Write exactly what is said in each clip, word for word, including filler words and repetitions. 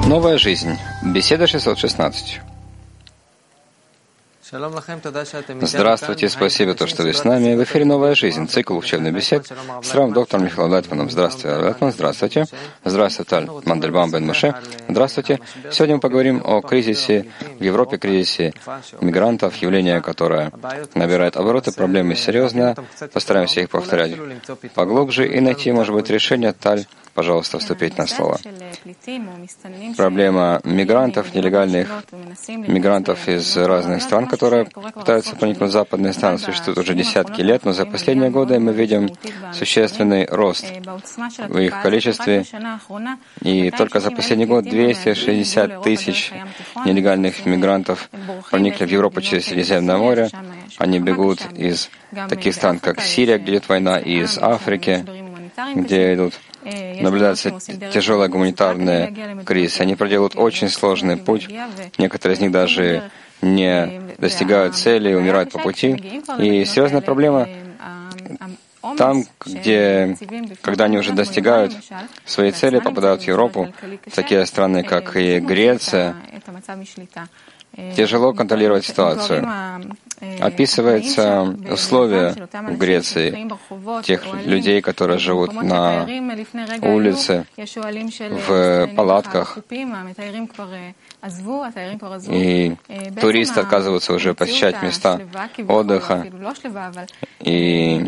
Новая жизнь. Беседа шестьсот шестнадцать. Здравствуйте, спасибо, то, что вы с нами. В эфире «Новая жизнь», цикл учебных бесед с равным доктором Михаилом Лайтманом. Здравствуйте, Лайтман, здравствуйте. Здравствуйте, Таль Мандельбам Бен Моше. Здравствуйте. Сегодня мы поговорим о кризисе в Европе, кризисе мигрантов, явление, которое набирает обороты, проблемы серьезные. Постараемся их повторять поглубже и найти, может быть, решение. Таль, пожалуйста, вступить на слово. Проблема мигрантов, нелегальных мигрантов из разных стран, которые пытаются проникнуть в западные страны, существует уже десятки лет, но за последние годы мы видим существенный рост в их количестве. И только за последний год двести шестьдесят тысяч нелегальных мигрантов проникли в Европу через Средиземное море. Они бегут из таких стран, как Сирия, где идет война, и из Африки, где идут наблюдается тяжелая гуманитарная кризис. Они проделают очень сложный путь. Некоторые из них даже не достигают цели, умирают по пути. И серьезная проблема там, где, когда они уже достигают своей цели, попадают в Европу, в такие страны, как и Греция, тяжело контролировать ситуацию. Описываются условия в Греции тех людей, которые живут на улице, в палатках, и туристы отказываются уже посещать места отдыха. И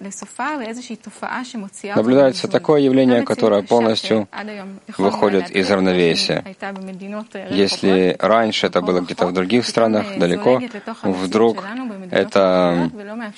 наблюдается такое явление, которое полностью выходит из равновесия. Если раньше это было где-то в других странах, далеко, вдруг это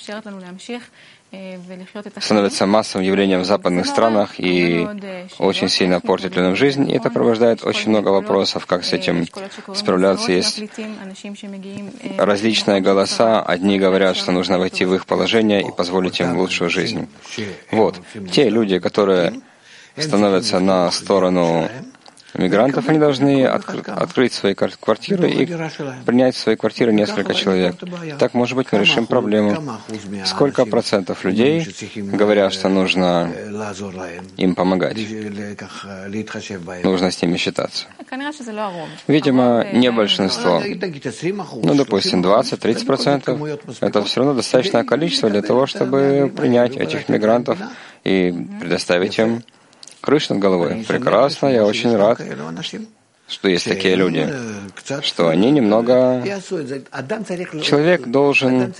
становится массовым явлением в западных странах и очень сильно портит людям жизнь. И это пробуждает очень много вопросов, как с этим справляться. Есть различные голоса. Одни говорят, что нужно войти в их положение и позволить им лучшую жизнь. Вот. Те люди, которые становятся на сторону мигрантов, они должны откры- открыть свои квартиры и принять в свои квартиры несколько человек. Так, может быть, мы решим проблему. Сколько процентов людей говорят, что нужно им помогать? Нужно с ними считаться. Видимо, не большинство. Ну, допустим, двадцать-тридцать процентов. Это все равно достаточное количество для того, чтобы принять этих мигрантов и предоставить им крыша над головой. Прекрасно, я очень рад, что есть такие люди, что они немного... Человек должен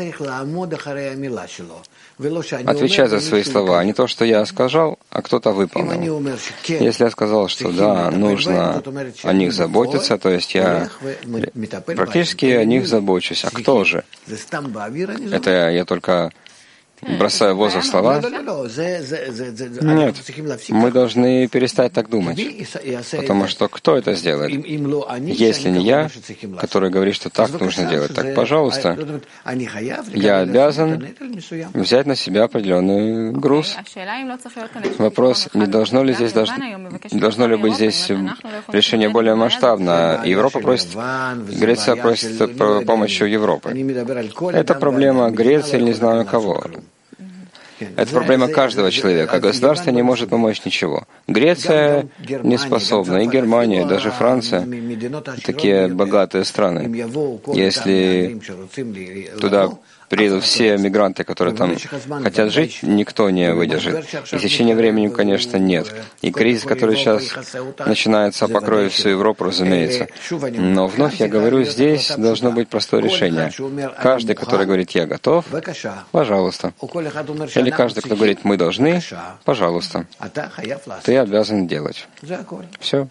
отвечать за свои слова, а не то, что я сказал, а кто-то выполнил. Если я сказал, что да, нужно о них заботиться, то есть я практически о них забочусь. А кто же? Это я только... бросая в воздух слова. Нет, мы должны перестать так думать, потому что кто это сделает? Если не я, который говорит, что так нужно делать, так, пожалуйста, я обязан взять на себя определенный груз. Вопрос, не должно ли здесь должно, должно ли быть здесь решение более масштабное? Европа просит, Греция просит помощи у Европы. Это проблема Греции или не знаю кого. Это проблема каждого человека, а государство не может помочь ничего. Греция не способна, и Германия, и даже Франция, такие богатые страны. Если туда приедут все мигранты, которые там хотят жить, никто не выдержит. И в течение времени, конечно, нет. И кризис, который сейчас начинается, покроет всю Европу, разумеется. Но вновь я говорю, здесь должно быть простое решение. Каждый, который говорит «я готов», пожалуйста. Или каждый, кто говорит «мы должны», пожалуйста. Ты обязан делать. Все.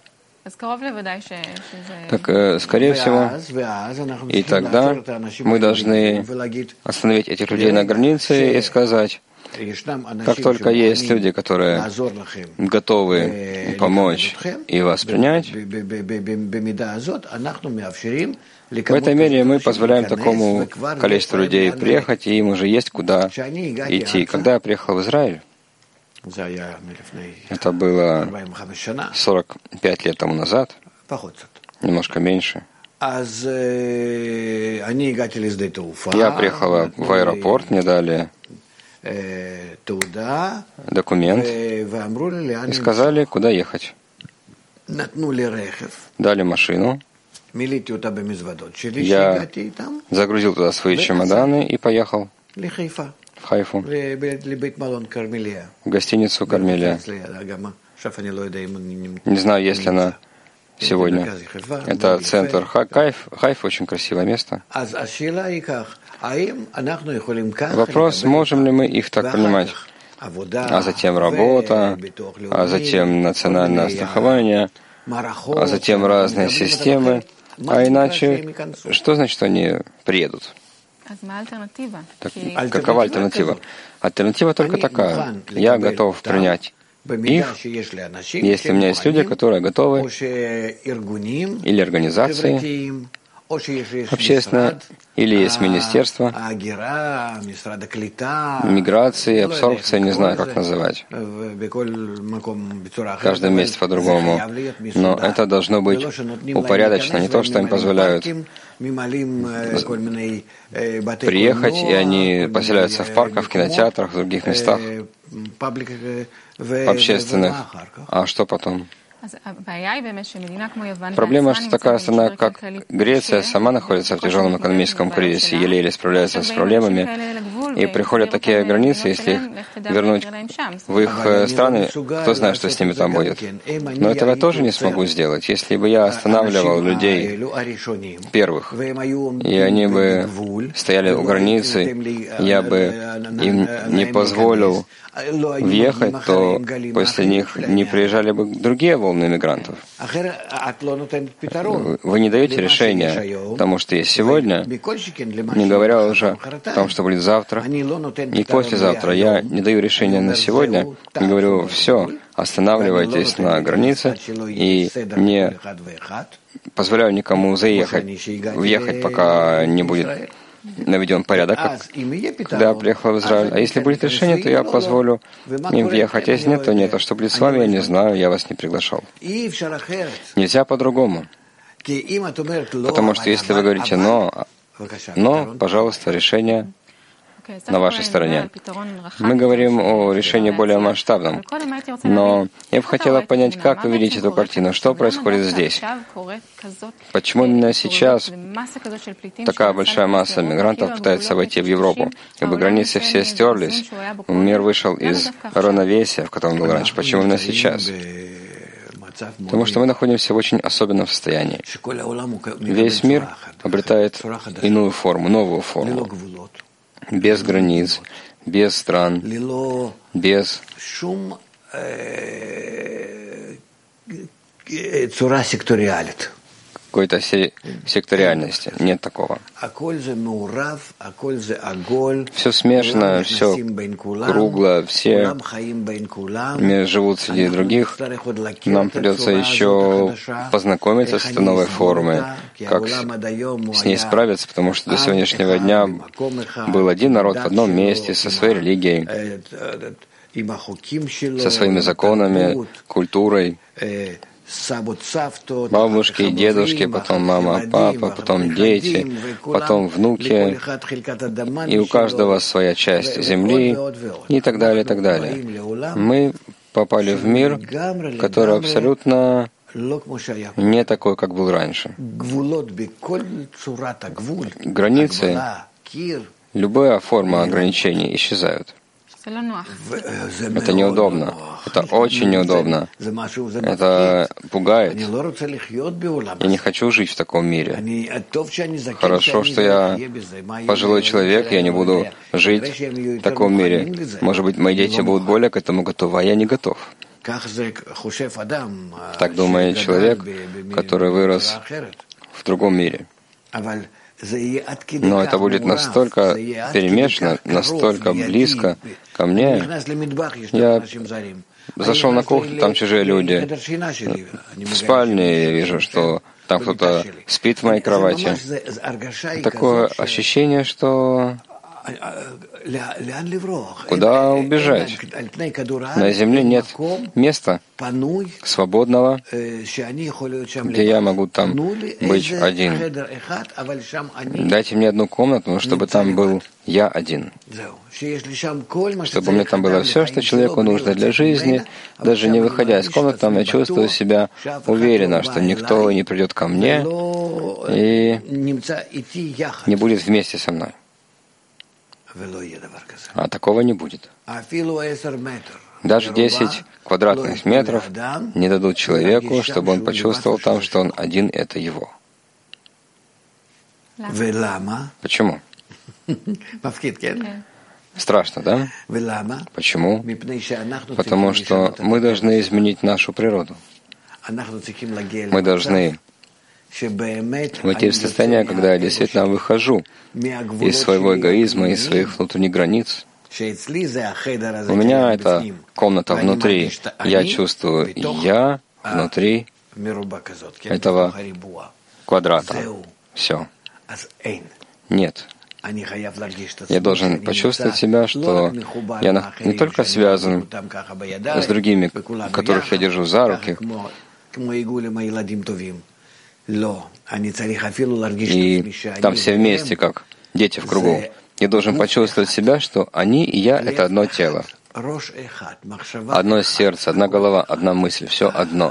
Так, скорее всего, и тогда мы должны остановить этих людей на границе и сказать, как только есть люди, которые готовы помочь и вас принять, в этой мере мы позволяем такому количеству людей приехать, и им уже есть куда идти. Когда я приехал в Израиль, это было сорок пять лет тому назад, немножко меньше. Я приехал в аэропорт, мне дали документ и сказали, куда ехать. дали машину. Я загрузил туда свои чемоданы и поехал в Хайфу, в гостиницу «Кармелия». Не знаю, есть ли она сегодня. Это центр Хайф. Хайф очень красивое место. Вопрос, можем ли мы их так понимать? А затем работа, а затем национальное страхование, а затем разные системы. А иначе, что значит, что они приедут? Так, какова альтернатива? Альтернатива только такая. Я готов принять их, если у меня есть люди, которые готовы, или организации общественные, или есть министерство, миграции, абсорбции, не знаю, как называть. В каждом месте по-другому. Но это должно быть упорядочено, не то, что им позволяют приехать, и они поселяются в парках, в кинотеатрах, в других местах общественных. А что потом? Проблема, что такая страна, как Греция, сама находится в тяжелом экономическом кризисе, еле-еле справляется с проблемами, и приходят такие границы, если их вернуть в их страны, кто знает, что с ними там будет. Но этого я тоже не смогу сделать. Если бы я останавливал людей первых, и они бы стояли у границы, я бы им не позволил въехать, то после них не приезжали бы другие волны мигрантов. Вы не даете решения тому, что есть сегодня, не говоря уже о том, что будет завтра и послезавтра. Я не даю решения на сегодня, не говорю, все, останавливайтесь на границе и не позволяю никому заехать, въехать, пока не будет наведен порядок, когда я приехал в Израиль. А если будет решение, то я позволю им въехать. А если нет, то нет. А что будет с вами, я не знаю, я вас не приглашал. Нельзя по-другому. Потому что если вы говорите «но», «но», пожалуйста, решение на вашей стороне. Мы говорим о решении более масштабном. Но я бы хотела понять, как вы видите эту картину, что происходит здесь. Почему именно сейчас такая большая масса мигрантов пытается войти в Европу? Как бы границы все стерлись, мир вышел из равновесия, в котором был раньше. Почему именно сейчас? Потому что мы находимся в очень особенном состоянии. Весь мир обретает иную форму, новую форму. Без границ, без стран, без какой-то секториальности. Нет такого. Все смешано, все кругло, все живут среди других. Нам придется еще познакомиться с этой новой формой, как с ней справиться, потому что до сегодняшнего дня был один народ в одном месте, со своей религией, со своими законами, культурой. Бабушки и дедушки, потом мама, папа, потом дети, потом внуки, и у каждого своя часть земли, и так далее, и так далее. Мы попали в мир, который абсолютно не такой, как был раньше. Границы, любая форма ограничений исчезают. Это неудобно. Это очень неудобно. Это пугает. Я не хочу жить в таком мире. Хорошо, что я пожилой человек, я не буду жить в таком мире. Может быть, мои дети будут более к этому готовы, а я не готов. Так думает человек, который вырос в другом мире. Но это будет настолько перемешано, настолько близко ко мне. Я зашел на кухню, там чужие люди. В спальне я вижу, что там кто-то спит в моей кровати. Такое ощущение, что Куда убежать? На Земле нет места свободного, где я могу там быть один. Дайте мне одну комнату, но чтобы там был я один. Чтобы у меня там было все, что человеку нужно для жизни. Даже не выходя из комнаты, там я чувствую себя уверенно, что никто не придет ко мне и не будет вместе со мной. А такого не будет. Даже десять квадратных метров не дадут человеку, чтобы он почувствовал там, что он один — это его. Почему? Страшно, да? Почему? Потому что мы должны изменить нашу природу. Мы должны войти в состояние, когда я действительно выхожу из своего эгоизма, из своих внутренних границ. У меня это комната внутри. Я чувствую я внутри этого квадрата. Все. Нет. Я должен почувствовать себя, что я не только связан с другими, которых я держу за руки, и там все вместе, как дети в кругу. Я должен почувствовать себя, что они и я — это одно тело, одно сердце, одна голова, одна мысль, все одно.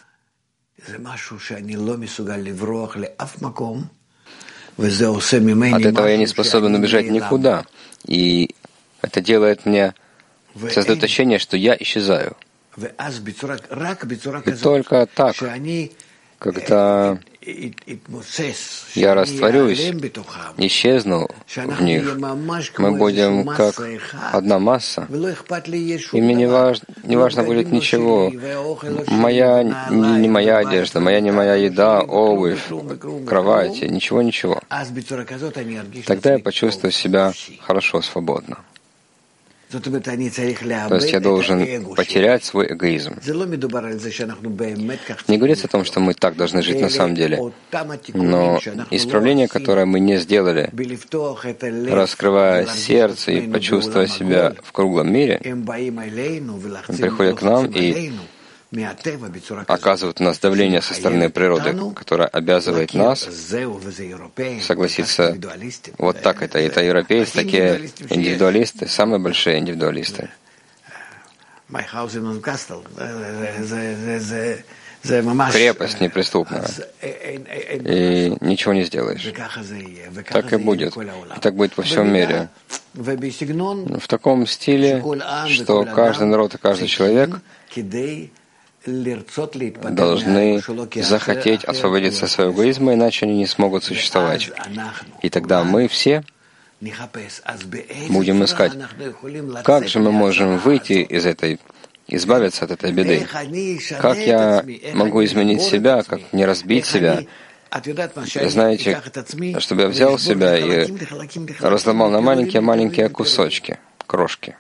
От этого я не способен убежать никуда, и это делает мне, создает ощущение, что я исчезаю. И только так, когда я растворюсь, исчезну в них, мы будем как одна масса, и мне не важно, не важно будет ничего. Моя, не, не моя одежда, моя не моя еда, обувь, кровать, ничего-ничего. Тогда я почувствую себя хорошо, свободно. То есть я должен потерять свой эгоизм. Не говорится о том, что мы так должны жить на самом деле, но исправление, которое мы не сделали, раскрывая сердце и почувствуя себя в круглом мире, приходят к нам и оказывают на нас давление со стороны природы, которое обязывает нас согласиться. Вот так это. Это европейцы, такие индивидуалисты, самые большие индивидуалисты. Крепость неприступная. И ничего не сделаешь. Так и будет. И так будет во всем мире. В таком стиле, что каждый народ и каждый человек должны захотеть освободиться от своего эгоизма, иначе они не смогут существовать. И тогда мы все будем искать, как же мы можем выйти из этой, избавиться от этой беды. Как я могу изменить себя, как не разбить себя. Знаете, чтобы я взял себя и разломал на маленькие-маленькие кусочки, крошки.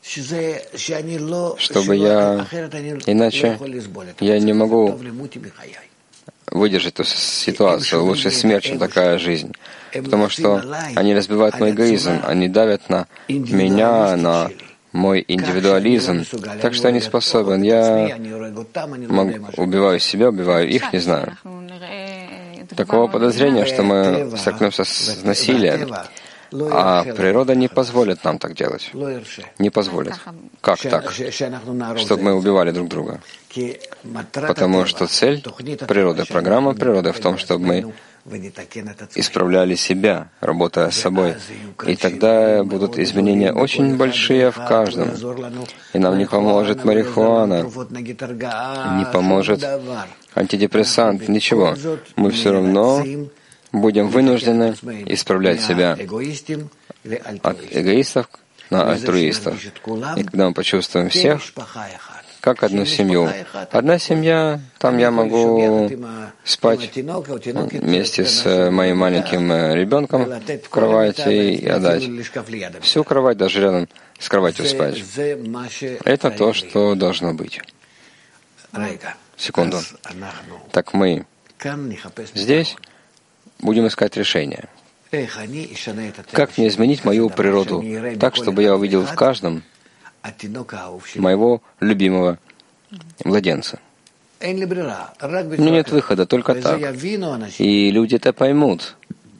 Чтобы я... Иначе я не могу выдержать эту ситуацию. Лучше смерть, чем такая жизнь. Потому что они разбивают мой эгоизм, они давят на меня, на мой индивидуализм. Так что я не способен. Я могу, убиваю себя, убиваю их, не знаю. Такого подозрения, что мы столкнемся с насилием. А природа не позволит нам так делать. Не позволит. Как так? Чтобы мы убивали друг друга. Потому что цель природы, программа природы в том, чтобы мы исправляли себя, работая с собой. И тогда будут изменения очень большие в каждом. И нам не поможет марихуана, не поможет антидепрессант, ничего. Мы все равно будем вынуждены исправлять себя от эгоистов на альтруистов. И когда мы почувствуем всех как одну семью. Одна семья, там я могу спать вместе с моим маленьким ребенком в кровати и отдать всю кровать, даже рядом с кроватью спать. Это то, что должно быть. Секунду. Так мы здесь будем искать решение. Как мне изменить мою природу так, чтобы я увидел в каждом моего любимого младенца? У меня нет выхода, только так. И люди это поймут.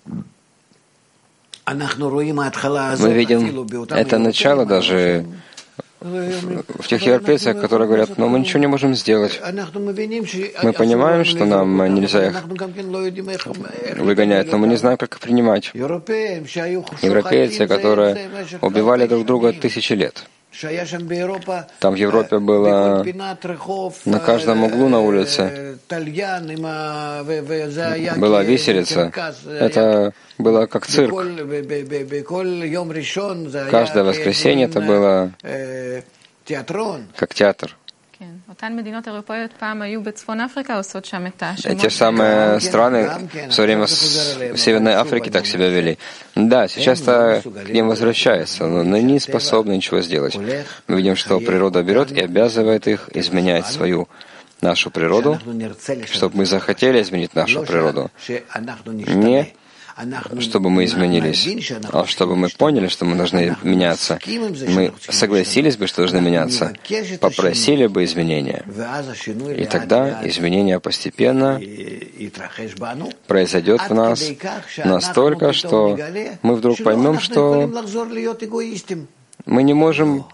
Мы видим это начало даже в тех европейцах, которые говорят, но мы ничего не можем сделать. Мы понимаем, что нам нельзя их выгонять, но мы не знаем, как их принимать. Европейцы, которые убивали друг друга тысячи лет. Там в Европе было на каждом углу на улице была виселица. Это было как цирк. Каждое воскресенье это было как театр. Эти самые страны в свое время в Северной Африке так себя вели. Да, сейчас-то к ним возвращается, но они не способны ничего сделать. Мы видим, что природа берет и обязывает их изменять свою нашу природу, чтобы мы захотели изменить нашу природу. Не чтобы мы изменились, а чтобы мы поняли, что мы должны меняться. Мы согласились бы, что должны меняться, попросили бы изменения. И тогда изменение постепенно произойдет в нас настолько, что мы вдруг поймем, что мы не можем...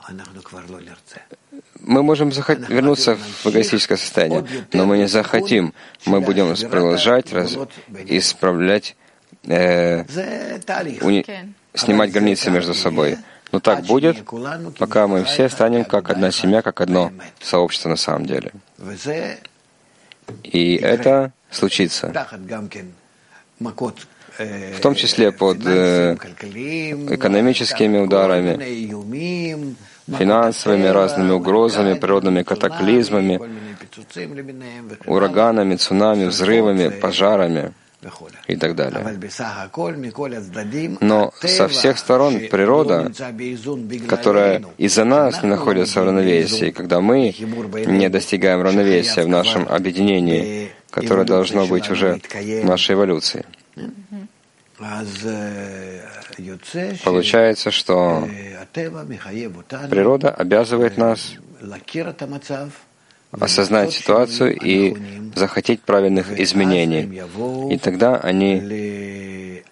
Мы можем захот... вернуться в эгоистическое состояние, но мы не захотим. Мы будем продолжать раз... исправлять Э, уни... снимать границы между собой. Но так будет, пока мы все станем как одна семья, как одно сообщество на самом деле. И это случится. В том числе под э, экономическими ударами, финансовыми разными угрозами, природными катаклизмами, ураганами, цунами, взрывами, пожарами и так далее. Но со всех сторон природа, которая из-за нас не находится в равновесии, когда мы не достигаем равновесия в нашем объединении, которое должно быть уже в нашей эволюции. Получается, что природа обязывает нас осознать ситуацию и захотеть правильных изменений. И тогда они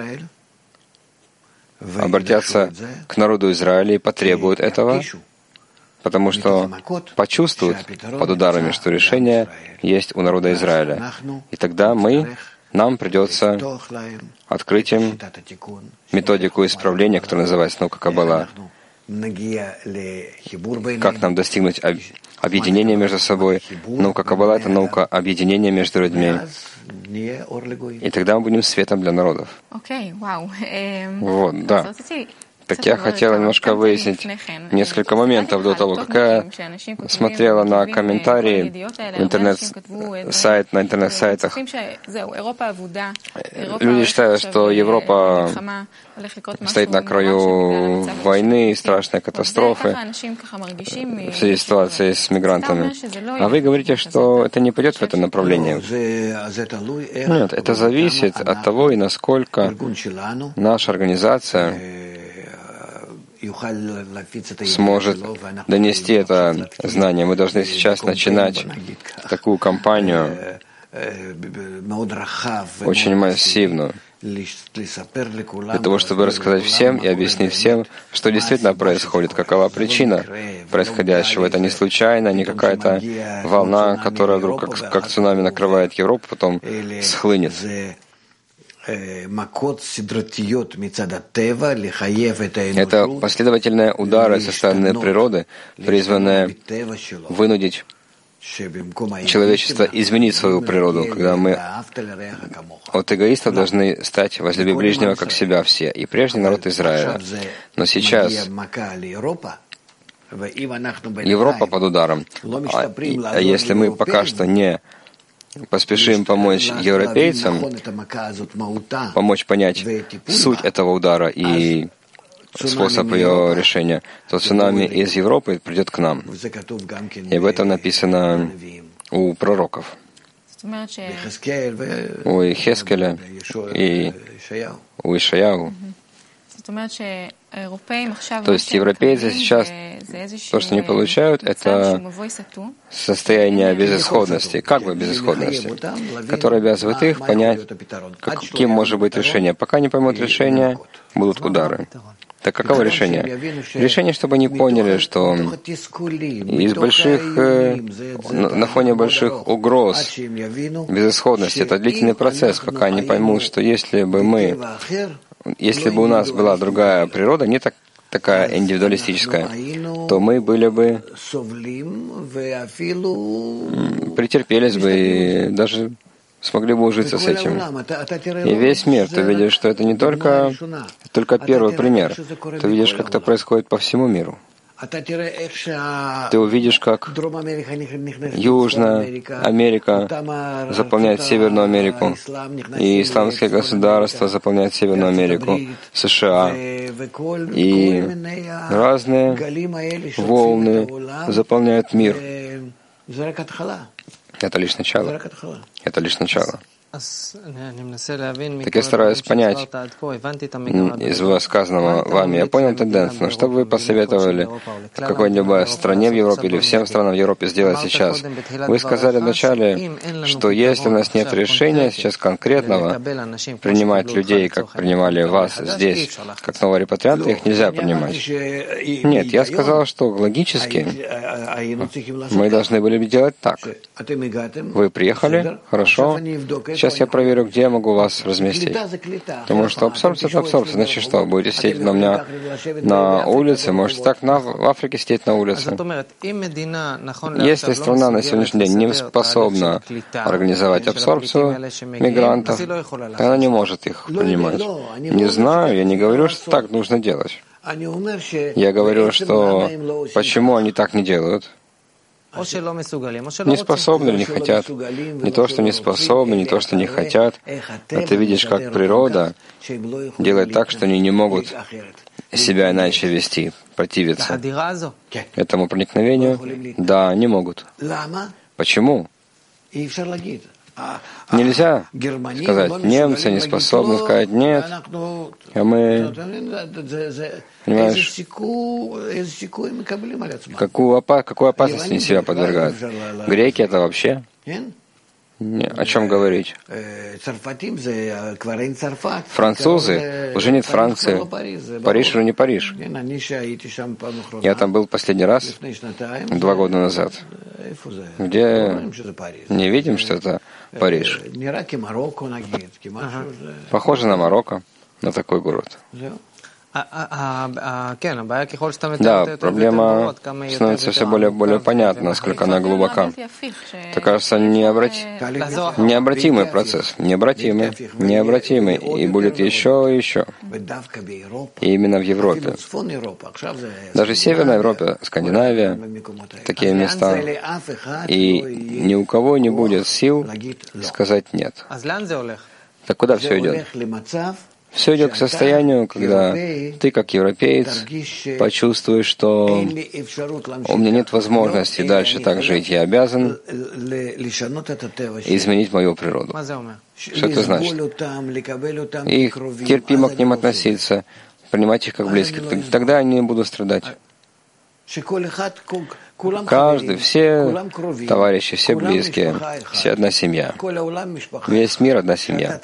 обратятся к народу Израиля и потребуют этого, потому что почувствуют под ударами, что решение есть у народа Израиля. И тогда мы, нам придется открыть им методику исправления, которая называется наука Каббала. Как нам достигнуть объединения между собой? Наука Каббала — это наука объединения между людьми. И тогда мы будем светом для народов. Вот, да. Так я хотела немножко выяснить несколько моментов до того, как я смотрела на комментарии в интернет-сайт, на интернет-сайтах. Люди считают, что Европа стоит на краю войны, страшной катастрофы в связи с ситуацией с мигрантами. А вы говорите, что это не пойдет в это направление. Нет, это зависит от того, и насколько наша организация сможет донести это знание. Мы должны сейчас начинать такую кампанию, очень массивную, для того, чтобы рассказать всем и объяснить всем, что действительно происходит, какова причина происходящего. Это не случайно, не какая-то волна, которая вдруг как, как цунами накрывает Европу, потом схлынет. Это последовательные удары со стороны природы, призванные вынудить человечество изменить свою природу, когда мы от эгоистов должны стать возлюби ближнего как себя все, и прежний народ Израиля. Но сейчас Европа под ударом. А, а если мы пока что не поспешим помочь европейцам, помочь понять суть этого удара и способ ее решения, то цунами из Европы придет к нам. И об этом написано у пророков. у Ихескеля и у Ишаяу. То есть европейцы сейчас то, что они получают, это состояние безысходности, как бы безысходности, которое обязывает их понять, каким может быть решение. Пока не поймут решение, будут удары. Так каково решение? Решение, чтобы они поняли, что из больших, на фоне больших угроз безысходности, это длительный процесс, пока они поймут, что если бы мы, если бы у нас была другая природа, не так, такая индивидуалистическая, то мы были бы, претерпелись бы и даже смогли бы ужиться с этим. И весь мир, ты видишь, что это не только, только первый пример. Ты видишь, как это происходит по всему миру. Ты увидишь, как Южная Америка заполняет Северную Америку, и исламские государства заполняют Северную Америку, США, и разные волны заполняют мир. Это лишь начало. Это лишь начало. Так я стараюсь понять из сказанного вами. Я понял тенденцию, но что бы вы посоветовали какой-либо стране в Европе или всем странам в Европе сделать сейчас? Вы сказали вначале, что если у нас нет решения сейчас конкретного принимать людей, как принимали вас здесь, как новые репатрианты, их нельзя принимать. Нет, я сказал, что логически мы должны были бы делать так. Вы приехали, хорошо. Сейчас я проверю, где я могу вас разместить. Потому что абсорбция — это абсорбция. Значит, что, будете сидеть на меня на улице, можете так на, в Африке сидеть на улице. Если страна на сегодняшний день не способна организовать абсорбцию мигрантов, то она не может их принимать. Не знаю, я не говорю, что так нужно делать. Я говорю, что почему они так не делают. Не способны или не хотят. Не то, что не способны, не то, что не хотят. А ты видишь, как природа делает так, что они не могут себя иначе вести, противиться этому проникновению. Да, не могут. Почему? Нельзя сказать, немцы не способны сказать нет, а мы, понимаешь, какую, опа- какую опасность они себя подвергают? Греки — это вообще? Не, о чем говорить? Французы, уже нет Франции. Париж уже не Париж. Я там был последний раз два года назад, где не видим, что это Париж. Похоже на Марокко, на такой город. Да, проблема становится все более и более понятна, насколько она глубока. Это, кажется, необрати... необратимый процесс. Необратимый, необратимый. И будет еще и еще. И именно в Европе. Даже в Северной Европе, Скандинавия, такие места. И ни у кого не будет сил сказать «нет». Так куда все идет? Все идет к состоянию, когда ты, как европеец, почувствуешь, что у меня нет возможности дальше так жить. Я обязан изменить мою природу. Что это значит? И терпимо к ним относиться, принимать их как близких. Тогда они не будут страдать. Каждый, все товарищи, все близкие, все одна семья. Весь мир одна семья.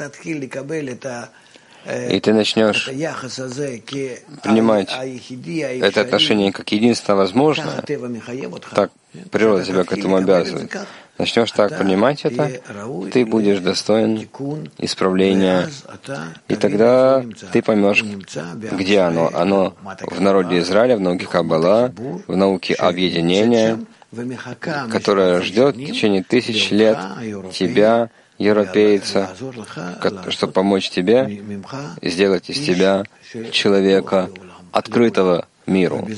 И ты начнешь принимать это отношение как единственно возможное, так природа тебя к этому обязывает. Начнешь так принимать это, ты будешь достоин исправления, и тогда ты поймешь, где оно. Оно в народе Израиля, в науке Каббала, в науке объединения, которое ждет в течение тысяч лет тебя, европейца, чтобы помочь тебе и сделать из тебя человека, открытого миру.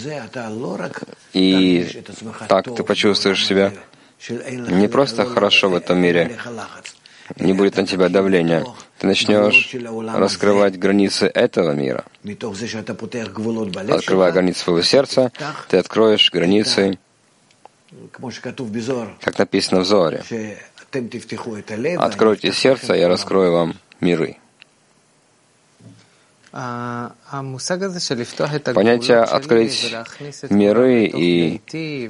И так ты почувствуешь себя не просто хорошо в этом мире, не будет на тебя давления. Ты начнешь раскрывать границы этого мира. Открывая границы своего сердца, ты откроешь границы, как написано в Зоре, Откройте сердце, я раскрою вам миры. Понятие «открыть миры» и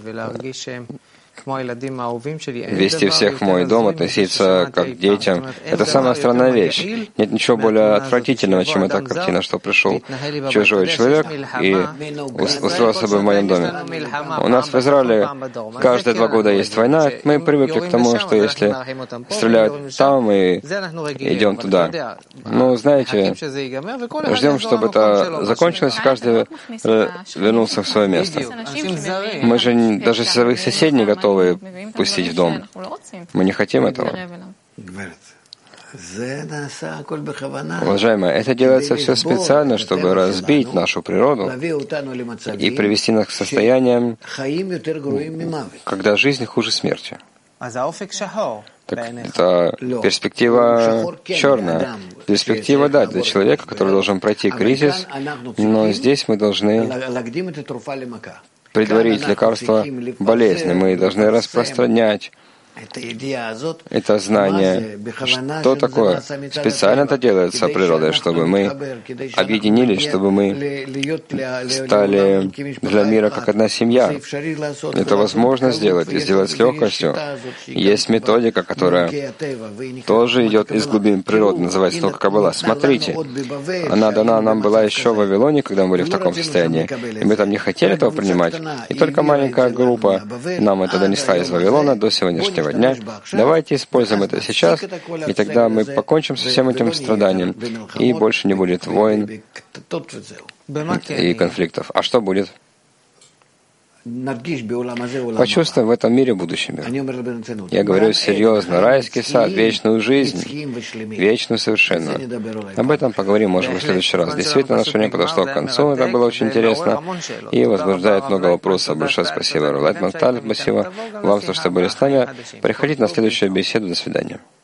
вести всех в мой дом, относиться как к детям — это самая странная вещь. Нет ничего более отвратительного, чем эта картина, что пришел чужой человек и устроил себя в моем доме. У нас в Израиле каждые два года есть война. Мы привыкли к тому, что если стреляют там, мы идем туда. Ну, знаете, ждем, чтобы это закончилось, и каждый вернулся в свое место. Мы же даже своих соседей не готовы пустить в дом. Мы не хотим этого. Уважаемые, это делается все специально, чтобы разбить нашу природу и привести нас к состояниям, когда жизнь хуже смерти. Так это перспектива черная. Перспектива, да, для человека, который должен пройти кризис, но здесь мы должны предварить лекарство болезни. Мы должны распространять это знание. Что такое? Специально это делается природой, чтобы мы объединились, чтобы мы стали для мира как одна семья. Это возможно сделать, и сделать с легкостью. Есть методика, которая тоже идет из глубин природы, называется только Каббала. Смотрите, она дана нам была еще в Вавилоне, когда мы были в таком состоянии, и мы там не хотели этого принимать, и только маленькая группа нам это донесла из Вавилона до сегодняшнего дня. Давайте используем это сейчас, и тогда мы покончим со всем этим страданием, и больше не будет войн и конфликтов. А что будет? Почувствуем в этом мире будущий мир. Я говорю серьезно. Райский сад, вечную жизнь, вечную совершенную. Об этом поговорим, может быть, в следующий раз. Действительно, наше время подошло к концу. Это было очень интересно и возбуждает много вопросов. Большое спасибо, Рулет Манталь. Спасибо вам, за то, что были с нами. Приходите на следующую беседу. До свидания.